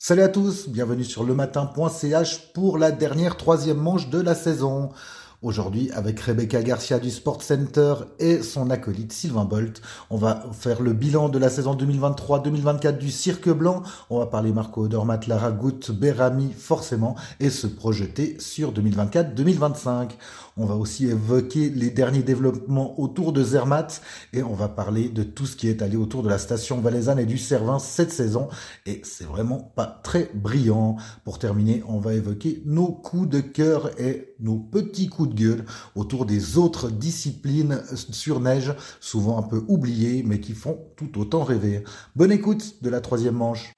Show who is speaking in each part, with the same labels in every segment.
Speaker 1: Salut à tous, bienvenue sur lematin.ch pour la dernière troisième manche de la saison. Aujourd'hui, avec Rebecca Garcia du Sport Center et son acolyte Sylvain Bolt, on va faire le bilan de la saison 2023-2024 du Cirque Blanc. On va parler Marco Odermatt, Lara Gut, Berami forcément et se projeter sur 2024-2025. On va aussi évoquer les derniers développements autour de Zermatt et on va parler de tout ce qui est allé autour de la station valaisanne et du Cervin cette saison. Et c'est vraiment pas très brillant. Pour terminer, on va évoquer nos coups de cœur et nos petits coups de gueule autour des autres disciplines sur neige, souvent un peu oubliées, mais qui font tout autant rêver. Bonne écoute de la troisième manche.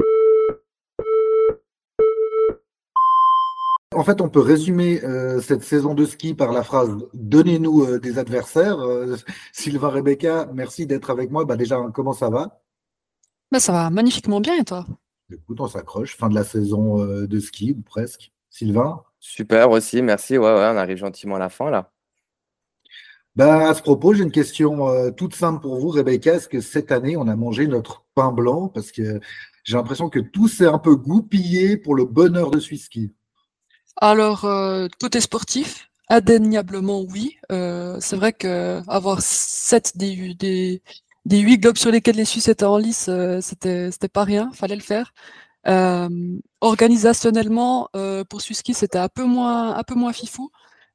Speaker 1: En fait, on peut résumer cette saison de ski par la phrase donnez-nous des adversaires. Sylvain Rebecca, merci d'être avec moi. Bah déjà, comment ça va?
Speaker 2: Bah, ça va magnifiquement bien et toi?
Speaker 1: Écoute, on s'accroche. Fin de la saison de ski, ou presque. Sylvain?
Speaker 3: Super aussi, merci. Ouais, on arrive gentiment à la fin là.
Speaker 1: Bah, à ce propos, j'ai une question toute simple pour vous, Rebecca. Est-ce que cette année, on a mangé notre pain blanc? Parce que j'ai l'impression que tout s'est un peu goupillé pour le bonheur de Swisski.
Speaker 2: Alors, côté sportif, indéniablement oui. C'est vrai que avoir 7 des 8 globes sur lesquels les Suisses étaient en lice, c'était pas rien, fallait le faire. Euh, Organisationnellement, pour Suski, c'était un peu moins fifou.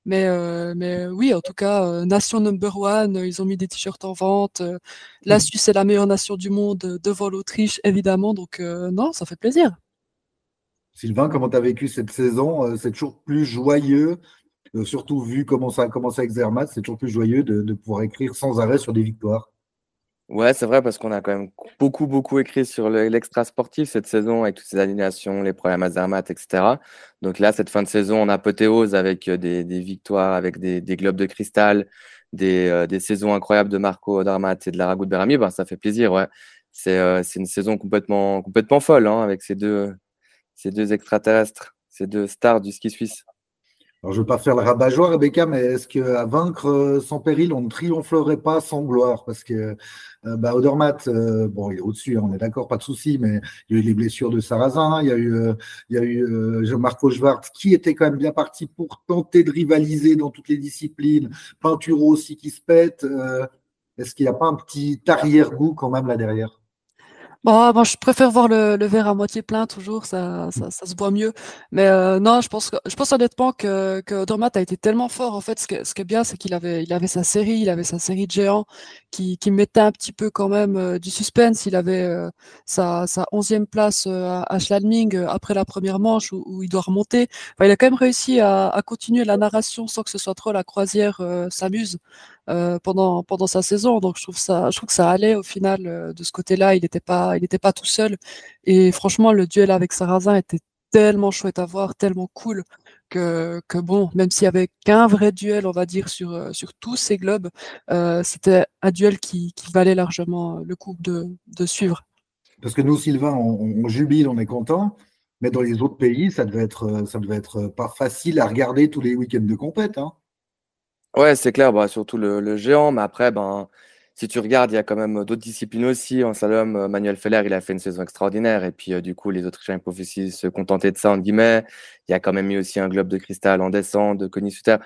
Speaker 2: Mais oui, en tout cas, nation number one, ils ont mis des t-shirts en vente. La Suisse est la meilleure nation du monde devant l'Autriche, évidemment. Donc, non, ça fait plaisir.
Speaker 1: Sylvain, comment tu as vécu cette saison? C'est toujours plus joyeux, surtout vu comment ça a commencé avec Zermatt, c'est toujours plus joyeux de pouvoir écrire sans arrêt sur des victoires.
Speaker 3: Ouais, c'est vrai parce qu'on a quand même beaucoup écrit sur l'extra sportif cette saison avec toutes ces alinéations, les problèmes à Zermatt, etc. Donc là, cette fin de saison en apothéose avec des victoires, avec des globes de cristal, des saisons incroyables de Marco Odermatt et de Lara Berami, ben, ça fait plaisir, ouais. C'est une saison complètement folle hein, avec ces deux extraterrestres, ces deux stars du ski suisse.
Speaker 1: Alors, je ne veux pas faire le rabat-joie, Rebecca, mais est-ce qu'à vaincre sans péril, on ne triompherait pas sans gloire? Parce que bah, Odermatt, bon, il est au-dessus, hein, on est d'accord, pas de souci, mais il y a eu les blessures de Sarrazin, il y a eu Marco Schwartz, qui était quand même bien parti pour tenter de rivaliser dans toutes les disciplines, Pinturo aussi qui se pète. Est-ce qu'il n'y a pas un petit arrière-goût quand même là derrière?
Speaker 2: Bon, moi, je préfère voir le verre à moitié plein toujours, ça se voit mieux. Mais non, je pense honnêtement que Dormat a été tellement fort. En fait, ce qui est bien, c'est il avait il avait sa série de géants qui mettait un petit peu quand même du suspense. Il avait sa 11e place à Schladming après la première manche où il doit remonter. Enfin, il a quand même réussi à continuer la narration sans que ce soit trop la croisière s'amuse pendant sa saison. Donc je trouve que ça allait au final de ce côté-là. Il était pas tout seul. Et franchement, le duel avec Sarrazin était tellement chouette à voir, tellement cool que bon, même s'il y avait qu'un vrai duel, on va dire sur tous ces globes, c'était un duel qui valait largement le coup de suivre.
Speaker 1: Parce que nous, Sylvain, on jubile, on est content, mais dans les autres pays, ça devait être pas facile à regarder tous les week-ends de compète, hein.
Speaker 3: Ouais, c'est clair, bah, surtout le géant, mais après, ben, si tu regardes, il y a quand même d'autres disciplines aussi. En slalom, Manuel Feller, il a fait une saison extraordinaire. Et puis, du coup, les Autrichiens ils peuvent aussi se contenter de ça, entre guillemets. Il y a quand même eu aussi un globe de cristal en descente de Conny Suter.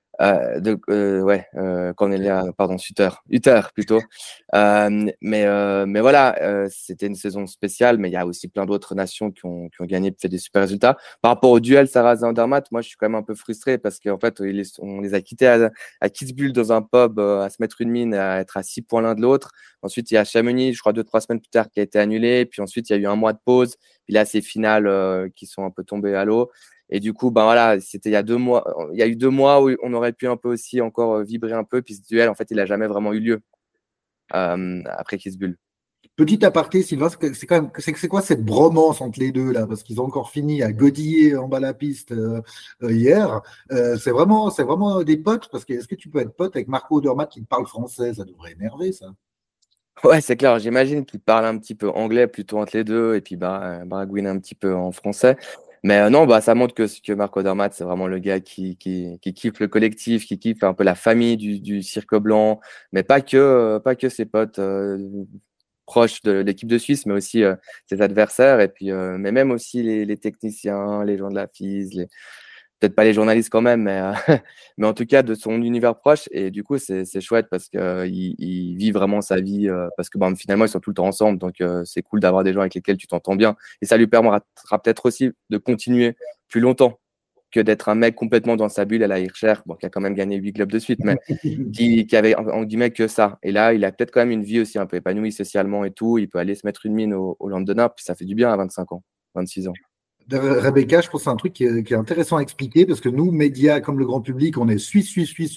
Speaker 3: Cornelia, pardon, Hutter plutôt. Mais voilà, c'était une saison spéciale, mais il y a aussi plein d'autres nations qui ont gagné, fait des super résultats. Par rapport au duel Sarrazin-Andermatt, moi je suis quand même un peu frustré parce qu'en fait, on les a quittés à Kitzbühel dans un pub à se mettre une mine, à être à 6 points l'un de l'autre. Ensuite, il y a Chamonix, je crois 2-3 semaines plus tard, qui a été annulé. Puis ensuite, il y a eu un mois de pause. Puis là, ces finales qui sont un peu tombées à l'eau. Et du coup, ben voilà, c'était il y a 2 mois. Il y a eu 2 mois où on aurait pu un peu aussi encore vibrer un peu. Puis ce duel, en fait, il a jamais vraiment eu lieu après Kitzbühel.
Speaker 1: Petit aparté, Sylvain, c'est quand même, c'est quoi cette bromance entre les deux là? Parce qu'ils ont encore fini à godiller en bas de la piste hier. C'est vraiment des potes. Parce que est-ce que tu peux être pote avec Marco Odermatt qui parle français? Ça devrait énerver, ça.
Speaker 3: Ouais, c'est clair. J'imagine qu'il parle un petit peu anglais plutôt entre les deux et puis bah, baragouine un petit peu en français. Mais non, bah, ça montre que Marco Odermatt, c'est vraiment le gars qui kiffe le collectif, qui kiffe un peu la famille du Cirque Blanc, mais pas que ses potes proche de l'équipe de Suisse, mais aussi ses adversaires. Et puis, mais même aussi les techniciens, les gens de la FIS, peut-être pas les journalistes quand même, mais, mais en tout cas de son univers proche. Et du coup, c'est chouette parce qu'il vit vraiment sa vie. Parce que finalement, ils sont tout le temps ensemble. Donc, c'est cool d'avoir des gens avec lesquels tu t'entends bien. Et ça lui permettra peut-être aussi de continuer plus longtemps que d'être un mec complètement dans sa bulle à la Hirscher, qui a quand même gagné 8 clubs de suite, mais qui avait en guillemets que ça. Et là, il a peut-être quand même une vie aussi un peu épanouie socialement et tout. Il peut aller se mettre une mine au Londoner, puis ça fait du bien à 25 ans, 26 ans.
Speaker 1: Rebecca, je pense que c'est un truc qui est intéressant à expliquer parce que nous, médias comme le grand public, on est Suisse.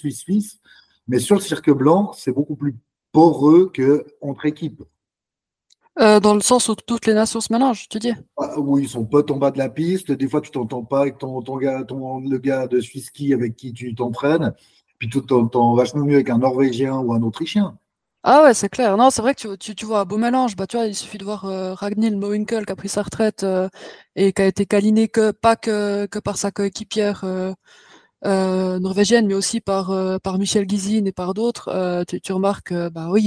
Speaker 1: Mais sur le cirque blanc, c'est beaucoup plus poreux qu'entre équipes.
Speaker 2: Dans le sens où toutes les nations se mélangent, tu dis?
Speaker 1: Où ils sont potes en bas de la piste. Des fois, tu t'entends pas avec le gars de Swiss Ski avec qui tu t'entraînes. Puis tu t'entends vachement mieux avec un Norvégien ou un Autrichien.
Speaker 2: Ah ouais, c'est clair. Non, c'est vrai que tu vois un beau mélange. Tu vois, il suffit de voir Ragnhild Mowinckel qui a pris sa retraite et qui a été câliné pas que par sa coéquipière norvégienne, mais aussi par Michel Gizine et par d'autres. Tu remarques, bah oui,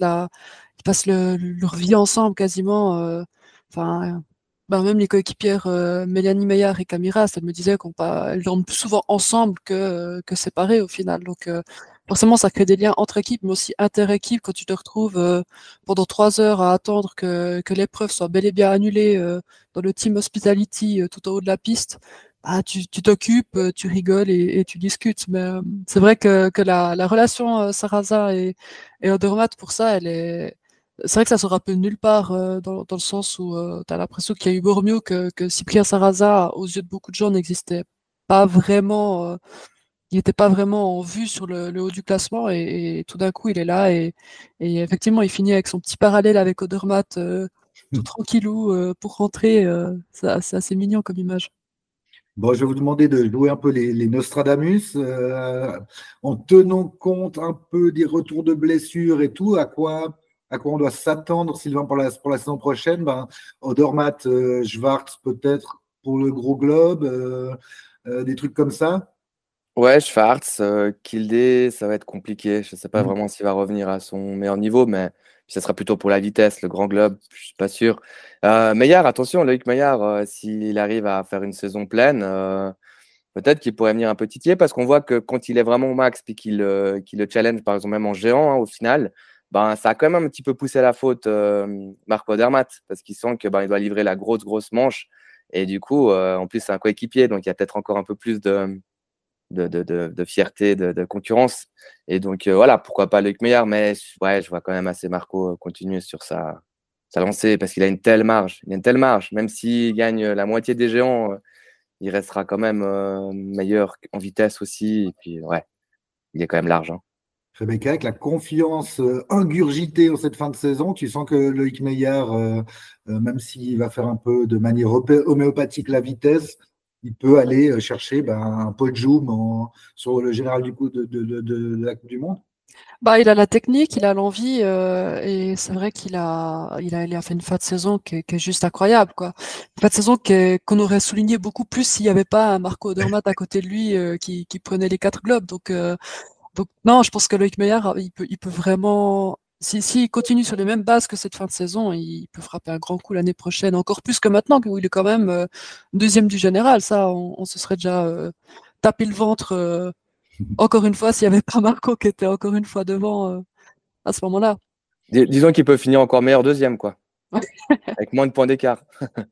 Speaker 2: ils passent leur vie ensemble quasiment. Enfin, bah même les coéquipières Mélanie Meillard et Camira, ça me disait elles dorment plus souvent ensemble que séparées au final. Donc forcément, ça crée des liens entre équipes, mais aussi inter-équipes quand tu te retrouves pendant 3 heures à attendre que l'épreuve soit bel et bien annulée dans le team hospitality tout en haut de la piste. Ah, tu t'occupes, tu rigoles et tu discutes. Mais c'est vrai que la relation Sarrazin et Odermatt, pour ça, c'est vrai que ça sort un peu de nulle part dans le sens où tu as l'impression qu'il y a eu Bormio que Cyprien Sarrazin, aux yeux de beaucoup de gens, n'existait pas vraiment. Il n'était pas vraiment en vue sur le haut du classement et tout d'un coup, il est là et effectivement, il finit avec son petit parallèle avec Odermatt, tout tranquillou pour rentrer. C'est assez mignon comme image.
Speaker 1: Bon, je vais vous demander de jouer un peu les Nostradamus en tenant compte un peu des retours de blessures et tout. À quoi on doit s'attendre, Sylvain, pour la saison prochaine? Odermatt, Schwarz peut-être pour le gros globe, des trucs comme ça.
Speaker 3: Ouais, Schwarz, Kilde, ça va être compliqué. Je ne sais pas vraiment s'il va revenir à son meilleur niveau, mais ça sera plutôt pour la vitesse, le grand globe, je suis pas sûr. Meillard, attention, Loïc Meillard, s'il arrive à faire une saison pleine, peut-être qu'il pourrait venir un peu titiller parce qu'on voit que quand il est vraiment au max puis qu'il le challenge, par exemple, même en géant, au final, ça a quand même un petit peu poussé la faute Marco Odermatt parce qu'il sent que il doit livrer la grosse manche. Et du coup, en plus, c'est un coéquipier, donc il y a peut-être encore un peu plus de fierté, de concurrence. Et donc, voilà, pourquoi pas Loïc Meillard, mais ouais, je vois quand même assez Marco continuer sur sa lancée parce qu'il a une telle marge. Il a une telle marge. Même s'il gagne la moitié des géants, il restera quand même meilleur en vitesse aussi. Et puis, ouais, il est quand même large.
Speaker 1: Rebecca, avec la confiance ingurgitée en cette fin de saison, tu sens que Loïc Meillard, même s'il va faire un peu de manière homéopathique la vitesse, il peut aller chercher un podium sur le général du coup de la Coupe du Monde.
Speaker 2: Bah, il a la technique, il a l'envie, et c'est vrai il a fait une fin de saison qui est juste incroyable, quoi. Une fin de saison qu'on aurait souligné beaucoup plus s'il n'y avait pas un Marco Odermatt à côté de lui qui prenait les 4 globes. Donc non, je pense que Loïc Meillard, il peut vraiment, s'il continue sur les mêmes bases que cette fin de saison, il peut frapper un grand coup l'année prochaine, encore plus que maintenant, où il est quand même deuxième du général. Ça, on se serait déjà tapé le ventre. Encore une fois, s'il n'y avait pas Marco qui était encore une fois devant à ce moment-là.
Speaker 3: Disons qu'il peut finir encore meilleur deuxième, quoi. Avec moins de points d'écart.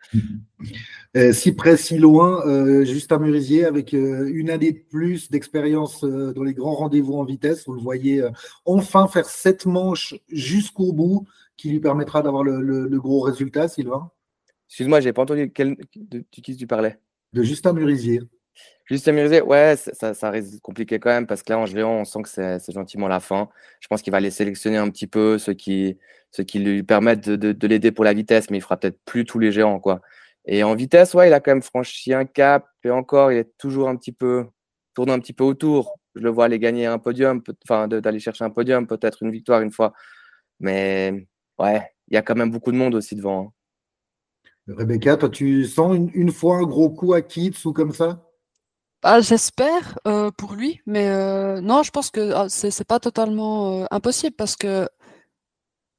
Speaker 1: Si près, si loin, Justin Murisier, avec une année de plus d'expérience dans les grands rendez-vous en vitesse, vous le voyez enfin faire 7 manches jusqu'au bout, qui lui permettra d'avoir le gros résultat, Sylvain?
Speaker 3: Excuse-moi, j'ai pas entendu de qui tu parlais.
Speaker 1: De Justin Murisier.
Speaker 3: Justin Murisier, ouais, ça risque compliqué quand même parce que là, en géant, on sent que c'est gentiment la fin. Je pense qu'il va les sélectionner un petit peu, ceux qui lui permettent de l'aider pour la vitesse, mais il fera peut-être plus tous les géants, quoi. Et en vitesse, ouais, il a quand même franchi un cap et encore, il est toujours tourne un petit peu autour. Je le vois aller gagner un podium, enfin, d'aller chercher un podium, peut-être une victoire une fois. Mais ouais, il y a quand même beaucoup de monde aussi devant.
Speaker 1: Rebecca, toi, tu sens une fois un gros coup à Kitts ou comme ça?
Speaker 2: Ah, j'espère pour lui, mais non, je pense que c'est pas totalement impossible parce que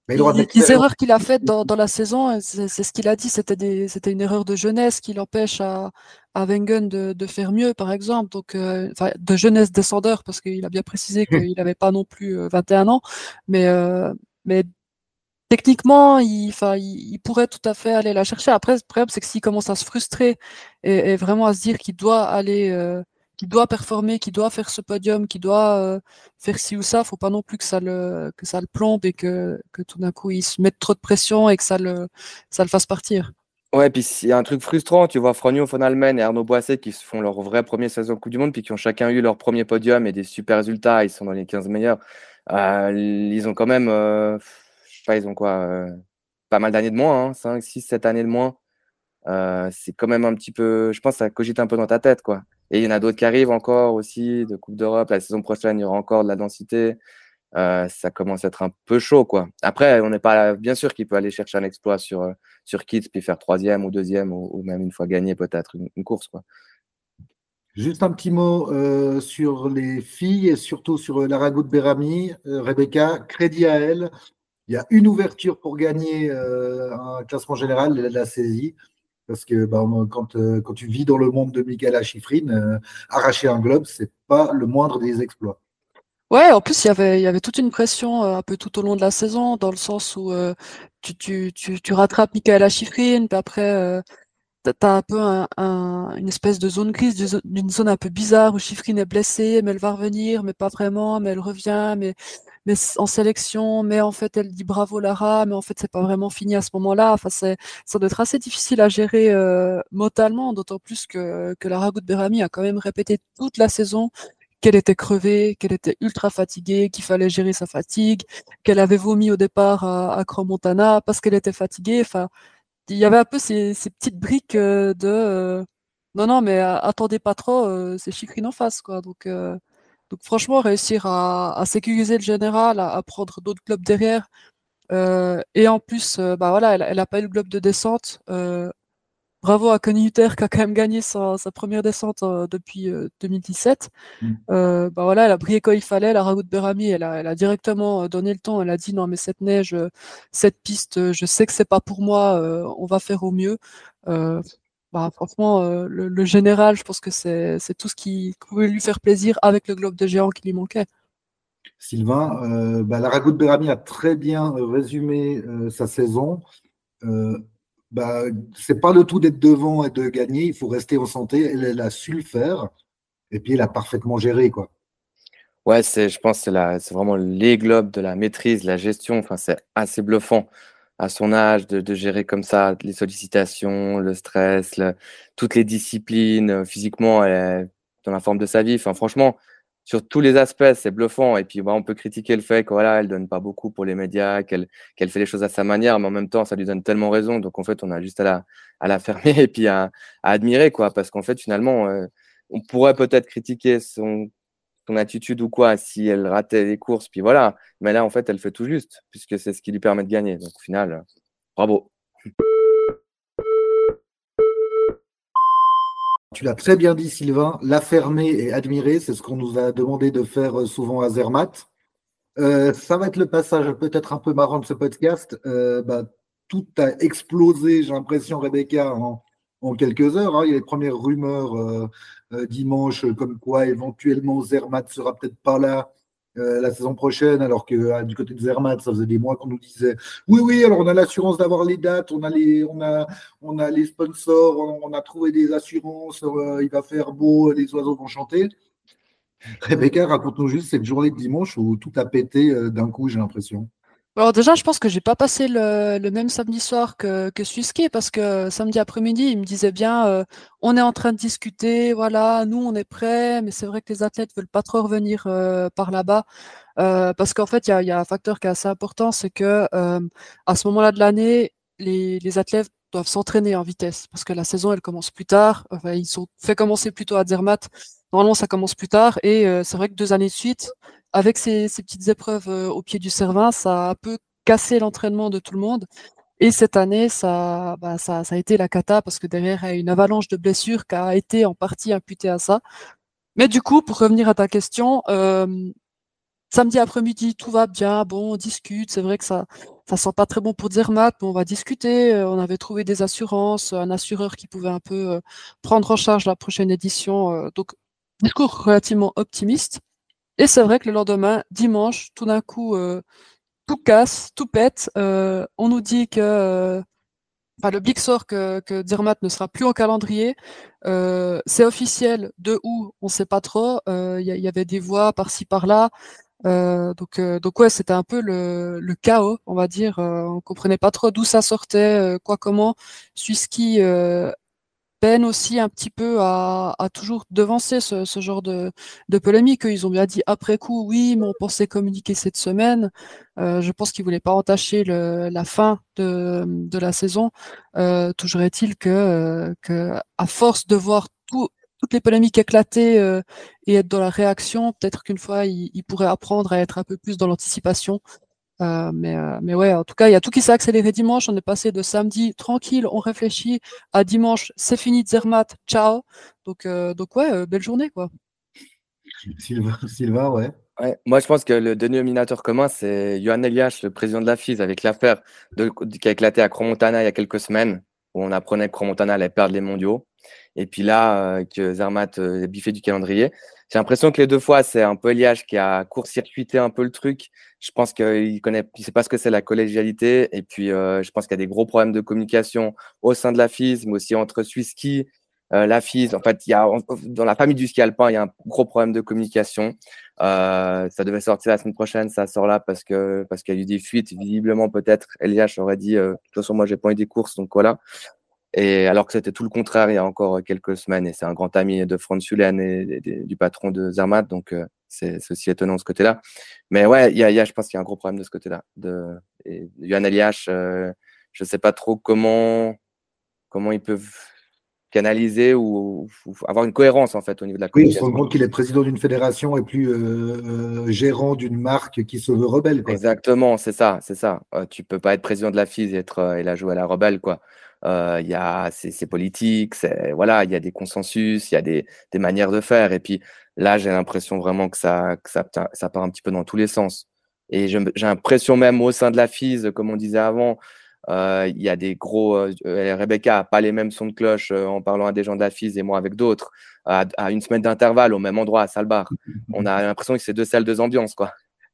Speaker 1: Mais il aura de
Speaker 2: Les
Speaker 1: l'expérience.
Speaker 2: erreurs qu'il a faites dans la saison, c'est ce qu'il a dit, c'était une erreur de jeunesse qui l'empêche à Wengen de faire mieux, par exemple. Donc, enfin, de jeunesse descendeur, parce qu'il a bien précisé qu'il n'avait pas non plus 21 ans. Mais, mais techniquement, il pourrait tout à fait aller la chercher. Après, le problème, c'est que s'il commence à se frustrer et vraiment à se dire qu'il doit performer, qu'il doit faire ce podium, qu'il doit faire ci ou ça, faut pas non plus que ça le plombe et que tout d'un coup il se mette trop de pression et que ça le fasse partir.
Speaker 3: Ouais, puis il y a un truc frustrant, tu vois, Frogneux, Von Allmen et Arnaud Boisset qui se font leur vraie première saison Coupe du Monde, puis qui ont chacun eu leur premier podium et des super résultats, ils sont dans les 15 meilleurs. Ils ont quand même, je sais pas, ils ont quoi, pas mal d'années de moins, hein, 5, 6, 7 années de moins. C'est quand même un petit peu, je pense, que ça cogite un peu dans ta tête, quoi. Et il y en a d'autres qui arrivent encore aussi, de Coupe d'Europe. La saison prochaine, il y aura encore de la densité. Ça commence à être un peu chaud, quoi. Après, on n'est pas bien sûr qu'il peut aller chercher un exploit sur Kids, puis faire troisième ou deuxième, ou même une fois gagné peut-être une course, quoi.
Speaker 1: Juste un petit mot sur les filles et surtout sur Lara Berami. Rebecca, crédit à elle. Il y a une ouverture pour gagner un classement général, elle l'a saisie. Parce que quand tu vis dans le monde de Michaela Schifrin, arracher un globe, c'est pas le moindre des exploits.
Speaker 2: Ouais, en plus, il y avait toute une pression un peu tout au long de la saison, dans le sens où tu rattrapes Michaela Schifrin, puis après, t'as un peu une espèce de zone grise, d'une zone un peu bizarre où Schifrin est blessée, mais elle va revenir, mais pas vraiment, mais elle revient, mais en sélection, mais en fait, elle dit bravo Lara, mais en fait, c'est pas vraiment fini à ce moment-là. Enfin, ça doit être assez difficile à gérer mentalement, d'autant plus que Lara Gutberami a quand même répété toute la saison qu'elle était crevée, qu'elle était ultra fatiguée, qu'il fallait gérer sa fatigue, qu'elle avait vomi au départ à Crans-Montana parce qu'elle était fatiguée. Enfin, il y avait un peu ces petites briques non, non, mais attendez pas trop, c'est Chicrine en face, quoi. Donc franchement, réussir à sécuriser le général, à prendre d'autres globes derrière, et en plus, bah voilà, elle a pas eu le globe de descente. Bravo à Connie Hutter qui a quand même gagné sa première descente depuis 2017. Bah voilà, elle a brillé quand il fallait. La Raoult Berami, elle a directement donné le ton. Elle a dit non, mais cette neige, cette piste, je sais que c'est pas pour moi. On va faire au mieux. Euh, Bah, franchement, le général, je pense que c'est tout ce qui pouvait lui faire plaisir avec le globe de géant qui lui manquait.
Speaker 1: Sylvain, Lara Berami a très bien résumé sa saison. Euh, bah, c'est pas le tout d'être devant et de gagner, il faut rester en santé. Elle a su le faire et puis elle a parfaitement géré, quoi.
Speaker 3: Ouais, je pense que c'est vraiment les globes de la maîtrise, la gestion. Enfin, c'est assez bluffant à son âge de gérer comme ça les sollicitations, le stress, toutes les disciplines. Physiquement, elle est dans la forme de sa vie. Enfin, franchement, sur tous les aspects, c'est bluffant. Et puis, bah, on peut critiquer le fait que voilà, elle donne pas beaucoup pour les médias, qu'elle fait les choses à sa manière, mais en même temps, ça lui donne tellement raison. Donc, en fait, on a juste à la fermer et puis à admirer, quoi. Parce qu'en fait, finalement, on pourrait peut-être critiquer son attitude ou quoi, si elle ratait les courses, puis voilà. Mais là, en fait, elle fait tout juste, puisque c'est ce qui lui permet de gagner. Donc, au final, bravo.
Speaker 1: Tu l'as très bien dit, Sylvain, la fermer et admirer, c'est ce qu'on nous a demandé de faire souvent à Zermatt. Ça va être le passage peut-être un peu marrant de ce podcast. Tout a explosé, j'ai l'impression, Rebecca, en quelques heures, hein. Il y a les premières rumeurs dimanche, comme quoi éventuellement Zermatt sera peut-être pas là la saison prochaine, alors que du côté de Zermatt, ça faisait des mois qu'on nous disait oui, oui, alors on a l'assurance d'avoir les dates, on a les sponsors, on a trouvé des assurances, il va faire beau, les oiseaux vont chanter. Rebecca, raconte-nous juste cette journée de dimanche où tout a pété d'un coup, j'ai l'impression.
Speaker 2: Alors déjà, je pense que j'ai pas passé le même samedi soir que Suisky parce que samedi après-midi, il me disait bien, on est en train de discuter, voilà, nous on est prêts, mais c'est vrai que les athlètes veulent pas trop revenir par là-bas parce qu'en fait, il y a un facteur qui est assez important, c'est que à ce moment-là de l'année, les athlètes doivent s'entraîner en vitesse parce que la saison elle commence plus tard. Enfin, ils sont fait commencer plus tôt à Zermatt. Normalement, ça commence plus tard et c'est vrai que 2 années de suite avec ces petites épreuves au pied du Cervin, ça a un peu cassé l'entraînement de tout le monde. Et cette année, ça a été la cata parce que derrière, il y a une avalanche de blessures qui a été en partie imputée à ça. Mais du coup, pour revenir à ta question, samedi après-midi, tout va bien, bon, on discute, c'est vrai que ça sent pas très bon pour Zermatt, mais on va discuter. On avait trouvé des assurances, un assureur qui pouvait un peu prendre en charge la prochaine édition. Donc, discours relativement optimiste. Et c'est vrai que le lendemain, dimanche, tout d'un coup, tout casse, tout pète. On nous dit que enfin, le Big sort que Zermatt ne sera plus en calendrier. C'est officiel. De où? On sait pas trop. Il y avait des voix par-ci par-là. Donc ouais, c'était un peu le chaos, on va dire. On comprenait pas trop d'où ça sortait, quoi, comment. Suiski peine aussi un petit peu à toujours devancer ce genre de polémique. Ils ont bien dit après coup, oui, mais on pensait communiquer cette semaine. Je pense qu'ils voulaient pas entacher la fin de la saison. Toujours est-il que à force de voir toutes les polémiques éclater et être dans la réaction, peut-être qu'une fois, ils pourraient apprendre à être un peu plus dans l'anticipation. Mais ouais, en tout cas, il y a tout qui s'est accéléré dimanche. On est passé de samedi tranquille, on réfléchit, à dimanche, c'est fini, Zermatt, ciao. Donc ouais, belle journée, quoi.
Speaker 1: Sylvain, ouais.
Speaker 3: Ouais, moi, je pense que le dénominateur commun, c'est Johan Elias, le président de la FIS, avec l'affaire qui a éclaté à Crans-Montana il y a quelques semaines, où on apprenait que Crans-Montana allait perdre les mondiaux. Et puis là, que Zermatt est biffé du calendrier. J'ai l'impression que les 2 fois, c'est un peu Elias qui a court-circuité un peu le truc. Je pense qu'il sait pas ce que c'est la collégialité. Et puis, je pense qu'il y a des gros problèmes de communication au sein de la FIS, mais aussi entre Swiss-Ski, la FIS. En fait, dans la famille du ski alpin, il y a un gros problème de communication. Ça devait sortir la semaine prochaine, ça sort là parce qu'il y a eu des fuites. Visiblement, peut-être, Elias aurait dit de toute façon, moi, j'ai pas eu des courses, donc voilà. Et alors que c'était tout le contraire il y a encore quelques semaines. Et c'est un grand ami de Franz Julen et du patron de Zermatt, donc c'est aussi étonnant de ce côté-là. Mais ouais, je pense qu'il y a un gros problème de ce côté-là. Johan Elias, je sais pas trop comment ils peuvent canaliser ou avoir une cohérence en fait au niveau de la
Speaker 1: Oui, on se
Speaker 3: communication.
Speaker 1: rend compte qu'il est président d'une fédération et plus gérant d'une marque qui se veut rebelle, quoi.
Speaker 3: Exactement, c'est ça. Tu peux pas être président de la FIS et la jouer à la rebelle, quoi. C'est politique, voilà, il y a des consensus, il y a des manières de faire. Et puis là, j'ai l'impression vraiment que ça part un petit peu dans tous les sens. Et j'ai l'impression même au sein de la FIS, comme on disait avant, il y a des gros. Rebecca n'a pas les mêmes sons de cloche en parlant à des gens de la FIS et moi avec d'autres, à une semaine d'intervalle au même endroit à Salbar. On a l'impression que c'est 2 salles, 2 ambiances, quoi.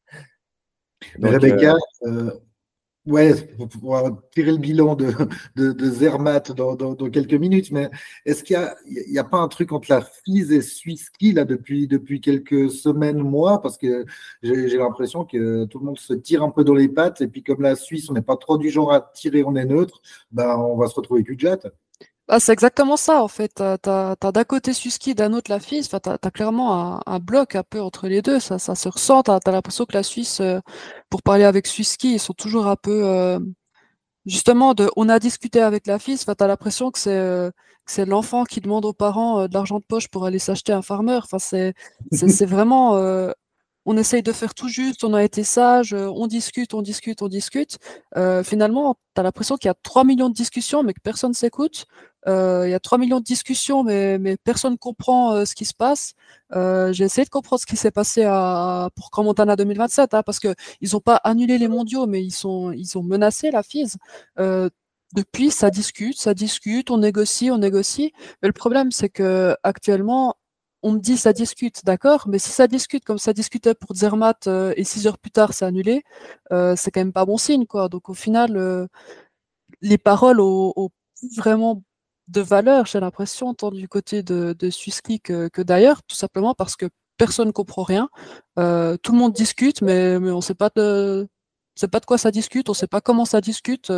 Speaker 1: Mais
Speaker 3: Donc,
Speaker 1: Rebecca, ouais, pour pouvoir tirer le bilan de Zermatt dans quelques minutes, mais est-ce qu'il y a pas un truc entre la FIS et Swiss-Ski là depuis quelques semaines, mois, parce que j'ai l'impression que tout le monde se tire un peu dans les pattes, et puis comme la Suisse, on n'est pas trop du genre à tirer, on est neutre, ben on va se retrouver cul-de-jatte.
Speaker 2: Ah, c'est exactement ça, en fait. T'as d'un côté Suski, d'un autre la FIS. Enfin, t'as clairement un bloc un peu entre les deux. Ça se ressent. T'as l'impression que la Suisse, pour parler avec Suski, ils sont toujours un peu, justement, on a discuté avec la FIS. Enfin, t'as l'impression que c'est l'enfant qui demande aux parents de l'argent de poche pour aller s'acheter un farmer. Enfin, c'est vraiment, on essaye de faire tout juste, on a été sage, on discute, on discute, on discute. Finalement, tu as l'impression qu'il y a 3 millions de discussions, mais que personne s'écoute. Il y a 3 millions de discussions, mais personne ne comprend ce qui se passe. J'ai essayé de comprendre ce qui s'est passé pour Grand Montana 2027, hein, parce qu'ils n'ont pas annulé les mondiaux, mais ils ont menacé la FIS. Depuis, ça discute, on négocie, on négocie. Mais le problème, c'est que actuellement, on me dit ça discute, d'accord, mais si ça discute comme ça discutait pour Zermatt et 6 heures plus tard c'est annulé, c'est quand même pas bon signe, quoi. Donc au final, les paroles ont plus vraiment de valeur, j'ai l'impression, tant du côté de Swiss-Ski que d'ailleurs, tout simplement parce que personne ne comprend rien. Tout le monde discute, mais on sait pas de quoi ça discute, on sait pas comment ça discute.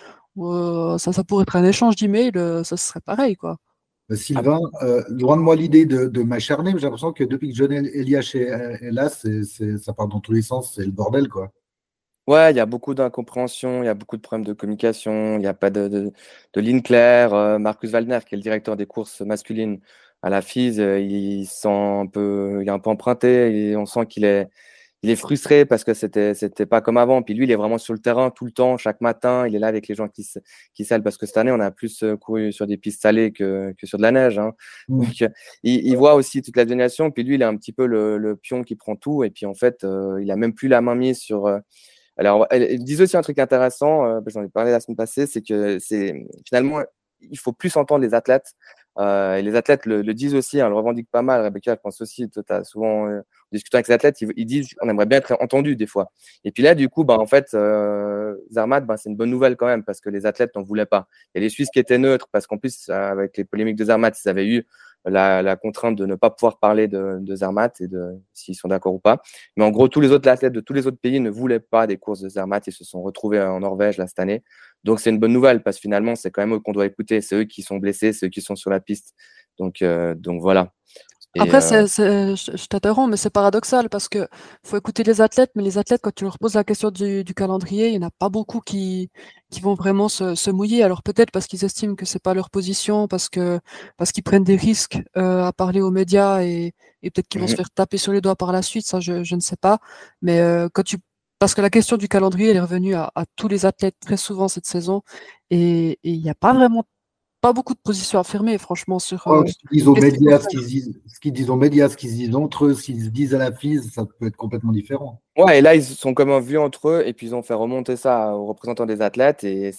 Speaker 2: Ça pourrait être un échange d'emails, ça serait pareil, quoi.
Speaker 1: Sylvain, loin de moi l'idée de m'acharner, mais j'ai l'impression que depuis que John Elias est là, ça part dans tous les sens, c'est le bordel, quoi.
Speaker 3: Ouais, il y a beaucoup d'incompréhension, il y a beaucoup de problèmes de communication, il n'y a pas de ligne claire. Marcus Waldner, qui est le directeur des courses masculines à la FIS, il est un peu emprunté et on sent il est frustré parce que c'était pas comme avant. Puis lui, il est vraiment sur le terrain tout le temps, chaque matin. Il est là avec les gens qui salent parce que cette année, on a plus couru sur des pistes salées que sur de la neige, hein. Donc, il voit aussi toute la domination. Puis lui, il est un petit peu le pion qui prend tout. Et puis en fait, il a même plus la main mise Alors, ils disent aussi un truc intéressant, j'en ai parlé la semaine passée, c'est que finalement, il faut plus entendre les athlètes. Et les athlètes le disent aussi, hein, le revendiquent pas mal. Rebecca, je pense aussi, tu as souvent discuté avec les athlètes, ils disent on aimerait bien être entendu des fois. Et puis là, du coup, en fait, Zermatt, c'est une bonne nouvelle quand même, parce que les athlètes n'en voulaient pas. Il y a les Suisses qui étaient neutres, parce qu'en plus, avec les polémiques de Zermatt, ils avaient eu la contrainte de ne pas pouvoir parler de Zermatt et de s'ils sont d'accord ou pas. Mais en gros, tous les autres athlètes de tous les autres pays ne voulaient pas des courses de Zermatt. Ils se sont retrouvés en Norvège là, cette année. Donc, c'est une bonne nouvelle parce que finalement, c'est quand même eux qu'on doit écouter. C'est eux qui sont blessés, c'est eux qui sont sur la piste. Donc voilà.
Speaker 2: Après, je t'interromps, mais c'est paradoxal parce que faut écouter les athlètes, mais les athlètes, quand tu leur poses la question du calendrier, il n'y en a pas beaucoup qui vont vraiment se mouiller. Alors peut-être parce qu'ils estiment que c'est pas leur position, parce qu'ils prennent des risques à parler aux médias et peut-être qu'ils vont se faire taper sur les doigts par la suite, ça je ne sais pas. Mais parce que la question du calendrier, elle est revenue à tous les athlètes très souvent cette saison et il n'y a pas vraiment pas beaucoup de positions affirmées, franchement, sur
Speaker 1: Ce qu'ils disent aux
Speaker 2: qu'est-ce qu'il faut
Speaker 1: médias,
Speaker 2: faire.
Speaker 1: ce qu'ils disent aux médias, ce qu'ils disent entre eux, ce qu'ils se disent à la FIS, ça peut être complètement différent.
Speaker 3: Ouais, et là, ils se sont comme vus entre eux et puis ils ont fait remonter ça aux représentants des athlètes et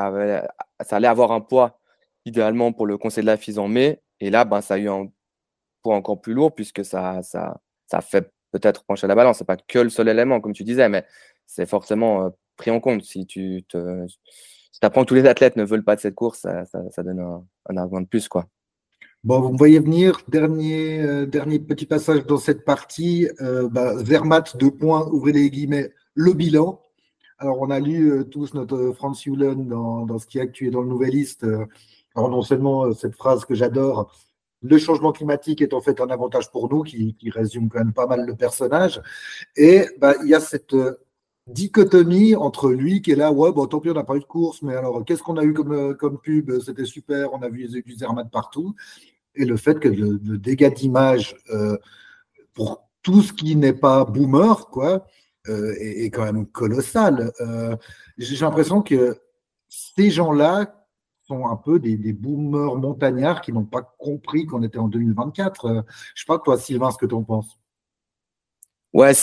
Speaker 3: ça allait avoir un poids idéalement pour le conseil de la FIS en mai. Et là, ça a eu un poids encore plus lourd puisque ça fait peut-être pencher la balance. C'est pas que le seul élément, comme tu disais, mais c'est forcément pris en compte. Si tu apprends que tous les athlètes ne veulent pas de cette course, ça donne un argument de plus, quoi.
Speaker 1: Bon, vous me voyez venir, dernier petit passage dans cette partie. Zermatt, 2 points, ouvrez les guillemets, le bilan. Alors, on a lu tous notre Franz Julen dans ce qui est actué dans le Nouvelliste. Alors, non seulement cette phrase que j'adore, le changement climatique est en fait un avantage pour nous, qui résume quand même pas mal le personnage. Et il y a cette dichotomie entre lui qui est là, ouais, bon, tant pis, on n'a pas eu de course, mais alors, qu'est-ce qu'on a eu comme pub? C'était super, on a vu du Zermatt partout. Et le fait que le dégât d'image pour tout ce qui n'est pas boomer, quoi, est quand même colossal. J'ai l'impression que ces gens-là sont un peu des boomers montagnards qui n'ont pas compris qu'on était en 2024. Je ne sais pas, toi, Sylvain, ce que tu en penses.
Speaker 3: Ouais,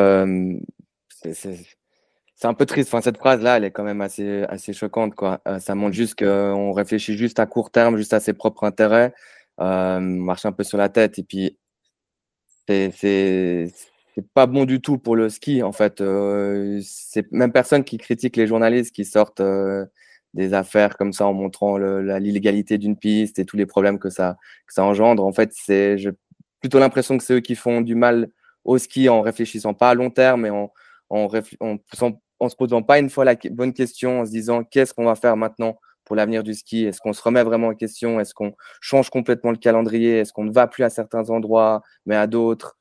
Speaker 3: c'est un peu triste. Enfin, cette phrase-là, elle est quand même assez choquante, quoi. Ça montre juste qu'on réfléchit juste à court terme, juste à ses propres intérêts, on marche un peu sur la tête. Et puis, c'est pas bon du tout pour le ski, en fait. C'est même personne qui critique les journalistes qui sortent des affaires comme ça en montrant l'illégalité d'une piste et tous les problèmes que ça engendre. En fait, j'ai plutôt l'impression que c'est eux qui font du mal au ski en réfléchissant pas à long terme et en se posant pas une fois la bonne question, en se disant qu'est-ce qu'on va faire maintenant pour l'avenir du ski? Est-ce qu'on se remet vraiment en question? Est-ce qu'on change complètement le calendrier? Est-ce qu'on ne va plus à certains endroits, mais à d'autres?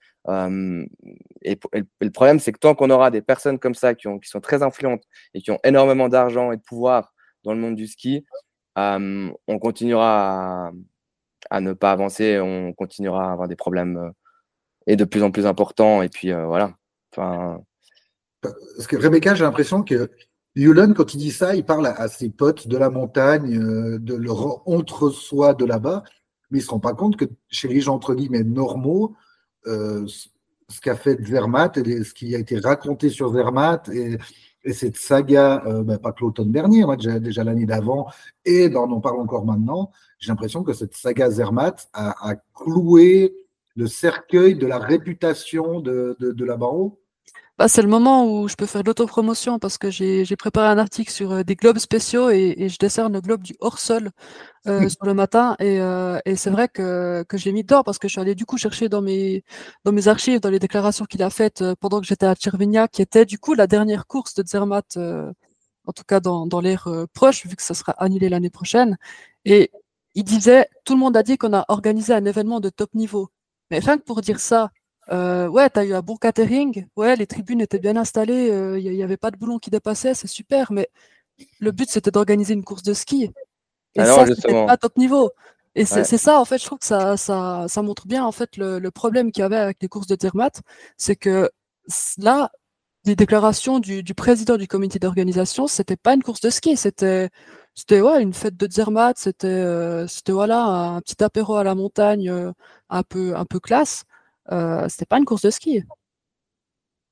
Speaker 3: Et le problème, c'est que tant qu'on aura des personnes comme ça qui sont très influentes et qui ont énormément d'argent et de pouvoir dans le monde du ski, on continuera à ne pas avancer, on continuera à avoir des problèmes et de plus en plus importants. Et puis voilà. Enfin,
Speaker 1: Parce que Rebecca, j'ai l'impression que Yulen, quand il dit ça, il parle à ses potes de la montagne, de leur entre-soi de là-bas, mais il ne se rend pas compte que chez les gens, entre guillemets, normaux, ce qu'a fait Zermatt et ce qui a été raconté sur Zermatt et cette saga, pas que l'automne dernier, moi, déjà l'année d'avant, et on en parle encore maintenant, j'ai l'impression que cette saga Zermatt a cloué le cercueil de la réputation de la Barreau.
Speaker 2: C'est le moment où je peux faire de l'autopromotion parce que j'ai préparé un article sur des globes spéciaux et je décerne le globe du hors-sol sur le matin. Et c'est vrai que j'ai mis dedans parce que je suis allée du coup chercher dans mes archives, dans les déclarations qu'il a faites pendant que j'étais à Cervinia, qui était du coup la dernière course de Zermatt, en tout cas dans l'ère proche, vu que ça sera annulé l'année prochaine. Et il disait, tout le monde a dit qu'on a organisé un événement de top niveau. Mais rien que pour dire ça, ouais, tu as eu un bon catering, ouais, les tribunes étaient bien installées, il n'y avait pas de boulons qui dépassaient, c'est super, mais le but c'était d'organiser une course de ski. Et
Speaker 3: alors
Speaker 2: ça, c'était
Speaker 3: justement,
Speaker 2: pas top niveau. Et c'est
Speaker 3: ouais.
Speaker 2: c'est ça, en fait, je trouve que ça montre bien en fait le problème qu'il y avait avec les courses de Zermatt, c'est que là, les déclarations du président du comité d'organisation, c'était pas une course de ski, c'était ouais, une fête de Zermatt, c'était voilà, un petit apéro à la montagne un peu classe. C'était pas une course de ski.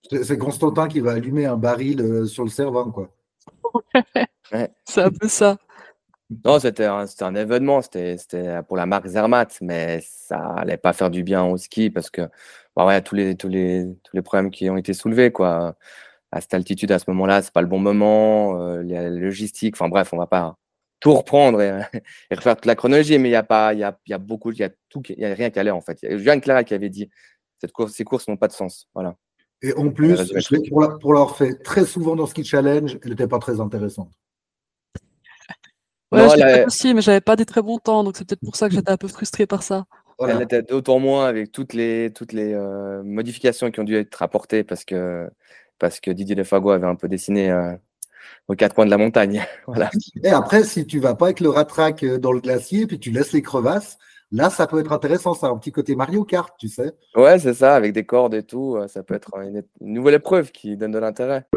Speaker 1: C'est Constantin qui va allumer un baril sur le Cervin, quoi.
Speaker 3: Ouais.
Speaker 2: C'est un peu ça.
Speaker 3: Non, c'était un événement, c'était pour la marque Zermatt, mais ça allait pas faire du bien au ski parce que bah ouais, tous les problèmes qui ont été soulevés, quoi. À cette altitude, à ce moment-là, c'est pas le bon moment, la logistique, enfin bref, on va pas tout reprendre et refaire toute la chronologie, mais il y a beaucoup, il y a tout, il y a rien qui allait en fait. Il y a Julien Clara qui avait dit ces courses n'ont pas de sens. Voilà.
Speaker 1: Et en
Speaker 3: Elle a
Speaker 1: plus,
Speaker 3: résumé le truc.
Speaker 1: pour l'avoir fait très souvent dans Ski Challenge, elle n'était pas très intéressante.
Speaker 2: Ouais,
Speaker 3: Non,
Speaker 2: je l'ai fait aussi, mais j'avais pas des très bons temps, donc c'est peut-être pour ça que j'étais un peu frustrée par ça.
Speaker 3: elle
Speaker 1: Voilà.
Speaker 3: était d'autant moins avec toutes les modifications qui ont dû être apportées parce que Didier Defago avait un peu dessiné aux quatre coins de la montagne. Voilà.
Speaker 1: Et après, si tu vas pas avec le ratrac dans le glacier, puis tu laisses les crevasses, là, ça peut être intéressant. Ça a un petit côté Mario Kart, tu sais.
Speaker 3: Ouais, c'est ça, avec des cordes et tout, ça peut être une nouvelle épreuve qui donne de l'intérêt.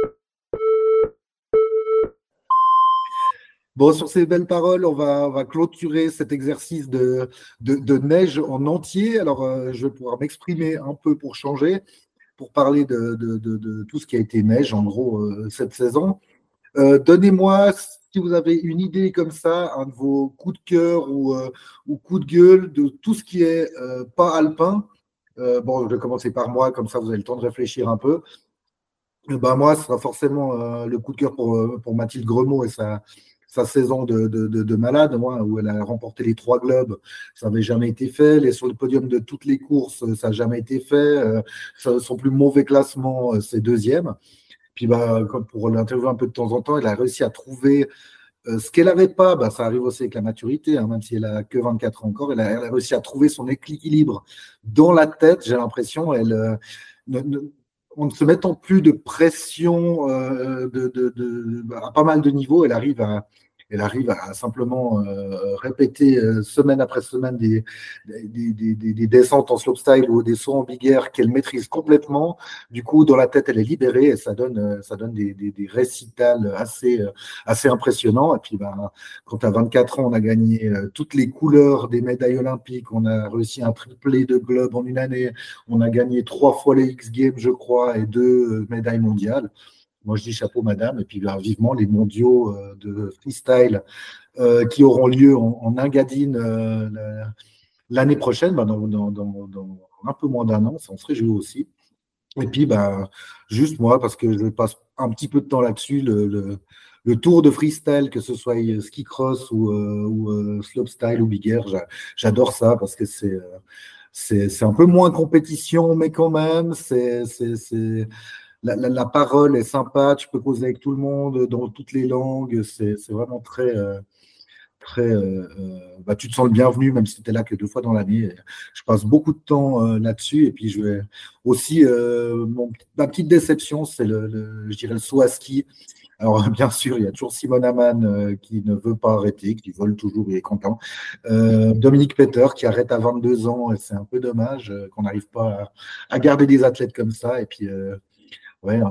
Speaker 1: Bon, sur ces belles paroles, on va clôturer cet exercice de neige en entier. Alors, je vais pouvoir m'exprimer un peu pour changer, pour parler de tout ce qui a été neige, en gros, cette saison. Donnez-moi, si vous avez une idée comme ça, un de vos coups de cœur ou coups de gueule de tout ce qui est pas alpin. Bon, je vais commencer par moi, comme ça vous avez le temps de réfléchir un peu. Ben moi, ce sera forcément le coup de cœur pour Mathilde Gremaud et sa saison de malade, moi, où elle a remporté les 3 globes. Ça n'avait jamais été fait. Elle est sur le podium de toutes les courses, ça n'a jamais été fait. Son plus mauvais classement, c'est deuxième. Puis bah, comme pour l'interviewer un peu de temps en temps, elle a réussi à trouver ce qu'elle n'avait pas. Bah, ça arrive aussi avec la maturité, hein, même si elle a que 24 ans encore. Elle a réussi à trouver son équilibre dans la tête, j'ai l'impression. En ne se mettant plus de pression à pas mal de niveaux, elle arrive à simplement répéter semaine après semaine des descentes en slopestyle ou des sauts en big air qu'elle maîtrise complètement. Du coup, dans la tête, elle est libérée et ça donne des récitals assez impressionnants. Et puis, ben, quand à 24 ans, on a gagné toutes les couleurs des médailles olympiques, on a réussi un triplé de globes en une année, on a gagné 3 fois les X Games, je crois, et 2 médailles mondiales. Moi, je dis chapeau, madame, et puis ben, vivement les mondiaux de freestyle qui auront lieu en Engadine l'année prochaine, ben, dans un peu moins d'un an, ça en serait joué aussi. Et puis, ben, juste moi, parce que je passe un petit peu de temps là-dessus, le tour de freestyle, que ce soit ski cross ou slopestyle ou big air, j'adore ça parce que c'est un peu moins compétition, mais quand même, la parole est sympa, tu peux causer avec tout le monde dans toutes les langues, c'est vraiment bah, tu te sens le bienvenu, même si tu es là que 2 fois dans l'année. Je passe beaucoup de temps là-dessus. Et puis, je vais aussi, ma petite déception, c'est je dirais le saut à ski. Alors, bien sûr, il y a toujours Simon Hamann qui ne veut pas arrêter, qui vole toujours, il est content. Dominique Peter qui arrête à 22 ans, et c'est un peu dommage qu'on n'arrive pas à garder des athlètes comme ça. Et puis, ouais, hein,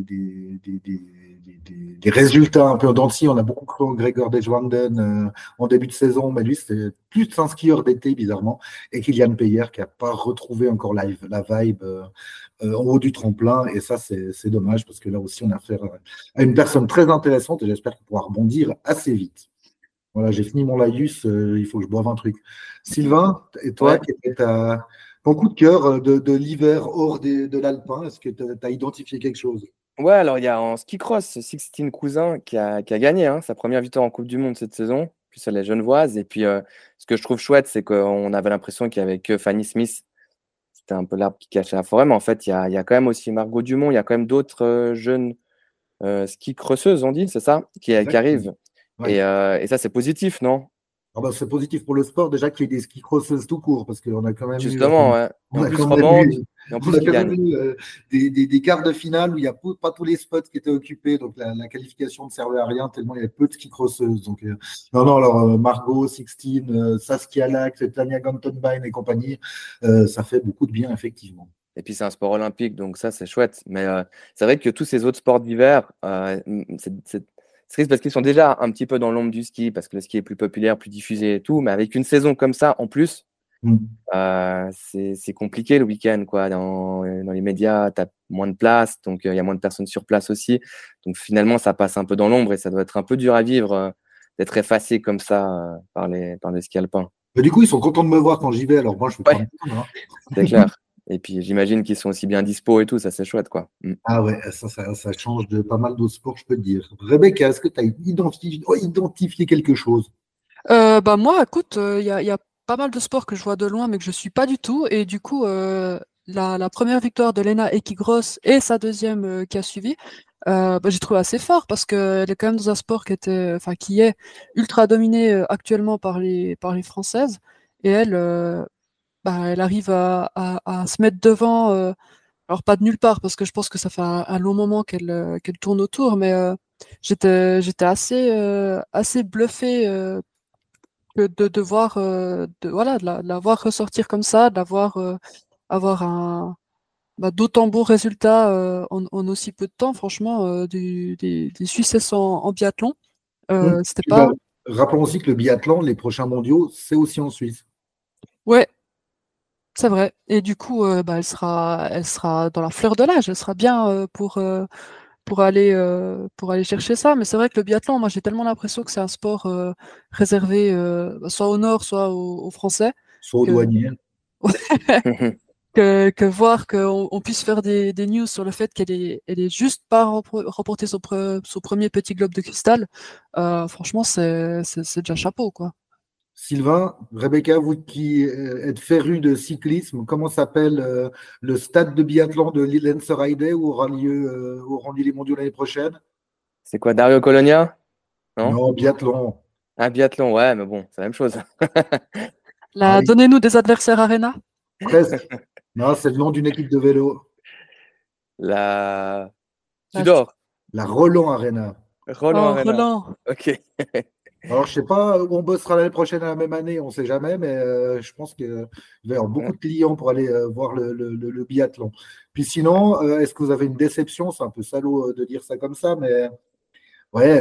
Speaker 1: des résultats un peu en dents de scie. On a beaucoup cru en Gregor Dejoanden en début de saison, mais lui, c'est plus un skieur d'été, bizarrement. Et Kylian Payer qui n'a pas retrouvé encore la vibe en haut du tremplin. Et ça, c'est dommage parce que là aussi, on a affaire à une personne très intéressante et j'espère qu'il pourra rebondir assez vite. Voilà, j'ai fini mon laïus, il faut que je boive un truc. Sylvain, et toi,
Speaker 3: Ouais.
Speaker 1: quel est ton coup de cœur de l'hiver hors de l'alpin? Est-ce que tu as identifié quelque chose?
Speaker 3: Ouais, alors il y a en ski cross Sixtine Cousin qui a gagné hein, sa première victoire en Coupe du Monde cette saison. Puis elle est genevoise. Et puis ce que je trouve chouette, c'est qu'on avait l'impression qu'il n'y avait que Fanny Smith. C'était un peu l'arbre qui cachait la forêt. Mais en fait, il y a quand même aussi Margot Dumont. Il y a quand même d'autres jeunes ski crosseuses, on dit, c'est ça, qui
Speaker 1: Exactement.
Speaker 3: arrivent.
Speaker 1: Ouais.
Speaker 3: Et ça, c'est positif, non?
Speaker 1: Ah bah, c'est positif pour le sport, déjà qu'il y ait des ski crosseuses tout court, parce qu'on a quand même eu,
Speaker 3: Justement, ouais. Et
Speaker 1: on
Speaker 3: en
Speaker 1: a
Speaker 3: plus,
Speaker 1: quand même
Speaker 3: romande.
Speaker 1: eu,
Speaker 3: Et en
Speaker 1: on
Speaker 3: plus,
Speaker 1: a
Speaker 3: qui
Speaker 1: quand même
Speaker 3: gagne.
Speaker 1: eu des quarts de finale où il n'y a pas tous les spots qui étaient occupés, donc la qualification ne servait à rien tellement il y avait peu de ski crosseuses. Donc, non, alors Margot, Sixtine, Saskia Lax, Tania Gantenbein et compagnie, ça fait beaucoup de bien, effectivement.
Speaker 3: Et puis, c'est un sport olympique, donc ça, c'est chouette. Mais c'est vrai que tous ces autres sports d'hiver, c'est triste parce qu'ils sont déjà un petit peu dans l'ombre du ski, parce que le ski est plus populaire, plus diffusé et tout. Mais avec une saison comme ça, en plus, C'est compliqué le week-end, quoi. Dans les médias, tu as moins de place, donc il y a moins de personnes sur place aussi. Donc finalement, ça passe un peu dans l'ombre et ça doit être un peu dur à vivre d'être effacé comme ça par les ski alpins.
Speaker 1: Mais du coup, ils sont contents de me voir quand j'y vais, alors moi, je ne peux pas me plaindre.
Speaker 3: C'est clair. Et puis j'imagine qu'ils sont aussi bien dispo et tout, ça c'est chouette, quoi.
Speaker 1: Ah ouais, ça change de pas mal d'autres sports, je peux te dire. Rebecca, est-ce que tu as identifié quelque chose?
Speaker 2: Moi, écoute, il y a pas mal de sports que je vois de loin, mais que je suis pas du tout. Et du coup, la première victoire de Lena Ekigros et sa deuxième qui a suivi, j'ai trouvé assez fort parce qu'elle est quand même dans un sport qui est ultra dominé actuellement par les Françaises. Et elle arrive à se mettre devant. Alors pas de nulle part parce que je pense que ça fait un long moment qu'elle tourne autour, mais j'étais assez bluffé que de voir de la voir ressortir comme ça, de la voir avoir d'autant bons résultats en aussi peu de temps. Franchement, des Suissesses en biathlon, c'était
Speaker 1: Bah,
Speaker 2: pas.
Speaker 1: rappelons aussi que le biathlon, les prochains mondiaux, c'est aussi en Suisse.
Speaker 2: Ouais, c'est vrai. Et du coup, elle sera dans la fleur de l'âge. Elle sera bien pour aller chercher ça. Mais c'est vrai que le biathlon, moi, j'ai tellement l'impression que c'est un sport réservé soit au Nord, soit aux Français,
Speaker 1: Soit aux
Speaker 2: que,
Speaker 1: douaniers.
Speaker 2: que voir qu'on puisse faire des news sur le fait qu'elle est juste pas remporté son premier petit globe de cristal. Franchement, c'est déjà chapeau, quoi.
Speaker 1: Sylvain, Rebecca, vous qui êtes férus de cyclisme, comment s'appelle le stade de biathlon de Lenzerheide où auront lieu les mondiaux l'année prochaine?
Speaker 3: C'est quoi, Dario Colonia? Non?
Speaker 1: Non, biathlon.
Speaker 3: Un biathlon, ouais, mais bon, c'est la même chose.
Speaker 1: Ah,
Speaker 2: Donnez-nous des adversaires Arena.
Speaker 1: presque. Non, c'est le nom d'une équipe de vélo.
Speaker 3: La
Speaker 2: La-
Speaker 3: Tudor,
Speaker 1: La Roland Arena.
Speaker 3: Roland
Speaker 2: Oh,
Speaker 3: Arena.
Speaker 2: Roland.
Speaker 3: Ok.
Speaker 1: Alors, je sais pas où on bossera l'année prochaine à la même année, on ne sait jamais, mais je pense qu'il va y avoir beaucoup de clients pour aller voir le biathlon. Puis sinon, est-ce que vous avez une déception? C'est un peu salaud de dire ça comme ça, mais ouais,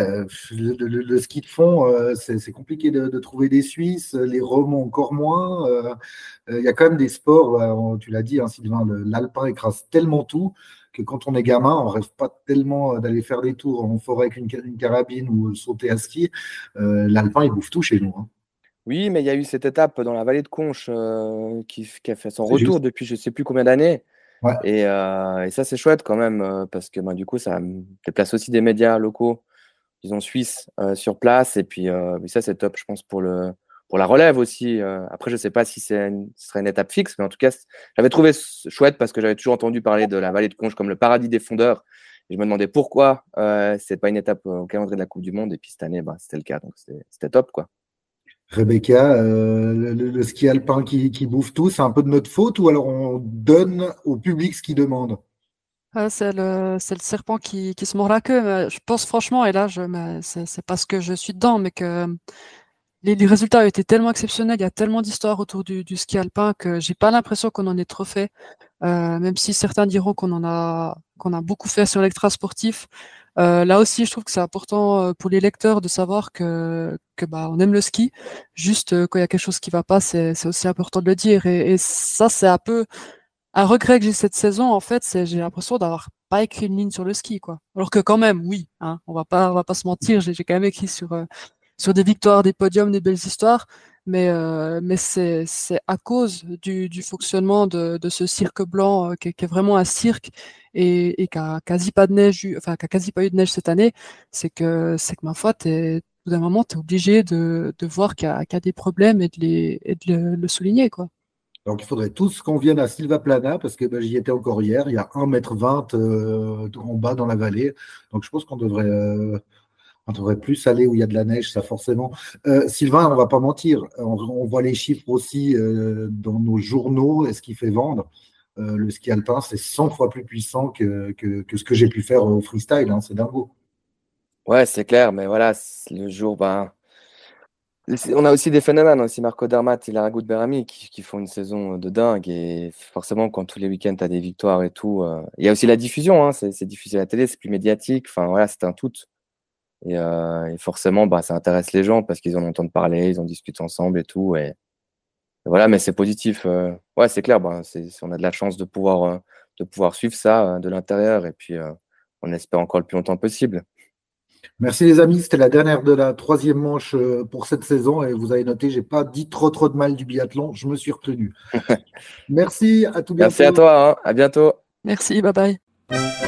Speaker 1: le ski de fond, c'est compliqué de trouver des Suisses, les Roms encore moins. Il y a quand même des sports, tu l'as dit, hein, Sylvain, l'alpin écrase tellement tout que quand on est gamin, on rêve pas tellement d'aller faire des tours en forêt avec une carabine ou sauter à ski. L'alpin, il bouffe tout chez nous, hein.
Speaker 3: Oui, mais il y a eu cette étape dans la vallée de Conches qui a fait son
Speaker 1: C'est
Speaker 3: retour
Speaker 1: juste.
Speaker 3: depuis je ne sais plus combien d'années.
Speaker 1: Ouais.
Speaker 3: Et ça, c'est chouette quand même, parce que du coup, ça déplace aussi des médias locaux, disons suisses, sur place. Et puis ça, c'est top, je pense, pour la relève aussi. Après, je ne sais pas si ce serait une étape fixe, mais en tout cas, j'avais trouvé chouette parce que j'avais toujours entendu parler de la vallée de Conches comme le paradis des fondeurs. Et je me demandais pourquoi c'est pas une étape au calendrier de la Coupe du Monde. Et puis cette année, c'était le cas. Donc c'était top, quoi.
Speaker 1: Rebecca, le ski alpin qui bouffe tout, c'est un peu de notre faute ou alors on donne au public ce qu'il demande?
Speaker 2: C'est le serpent qui se mord la queue. Mais je pense franchement, et là, mais c'est parce que je suis dedans, mais que les résultats ont été tellement exceptionnels, il y a tellement d'histoires autour du ski alpin que j'ai pas l'impression qu'on en ait trop fait. Même si certains diront qu'on a beaucoup fait sur l'extra sportif. Là aussi, je trouve que c'est important pour les lecteurs de savoir que on aime le ski. Juste quand il y a quelque chose qui va pas, c'est aussi important de le dire. Et ça, c'est un peu un regret que j'ai cette saison. En fait, j'ai l'impression d'avoir pas écrit une ligne sur le ski, quoi. Alors que quand même, oui, hein, on va pas se mentir. J'ai quand même écrit sur des victoires, des podiums, des belles histoires. Mais c'est à cause du fonctionnement de ce cirque blanc qui est vraiment un cirque et qui a quasi pas de neige, enfin qui a quasi pas eu de neige cette année. C'est que ma foi, au bout d'un moment, tu es obligé de voir qu'il y a des problèmes et de le souligner, quoi.
Speaker 1: Donc, il faudrait tous qu'on vienne à Silva Plana, parce que j'y étais encore hier, il y a 1,20 m en bas dans la vallée. Donc, je pense qu'on devrait plus aller où il y a de la neige, ça forcément. Sylvain, on ne va pas mentir, on voit les chiffres aussi dans nos journaux et ce qui fait vendre. Le ski alpin, c'est 100 fois plus puissant que ce que j'ai pu faire au freestyle, hein, c'est dingo.
Speaker 3: Ouais, c'est clair, mais voilà, le jour, on a aussi des phénomènes, aussi Marco Dermat et Lara Berami qui font une saison de dingue. Et forcément, quand tous les week-ends, tu as des victoires et tout. Il y a aussi la diffusion, hein, c'est diffusé à la télé, c'est plus médiatique. Enfin, voilà, c'est un tout. Et forcément, ça intéresse les gens parce qu'ils en entendent parler, ils en discutent ensemble et tout. voilà, mais c'est positif. Ouais, c'est clair. On a de la chance de pouvoir suivre ça de l'intérieur et puis on espère encore le plus longtemps possible.
Speaker 1: Merci les amis, c'était la dernière de la troisième manche pour cette saison et vous avez noté, j'ai pas dit trop de mal du biathlon, je me suis retenu. Merci, à tout bientôt.
Speaker 3: Merci à toi, hein. À bientôt.
Speaker 2: Merci, bye bye.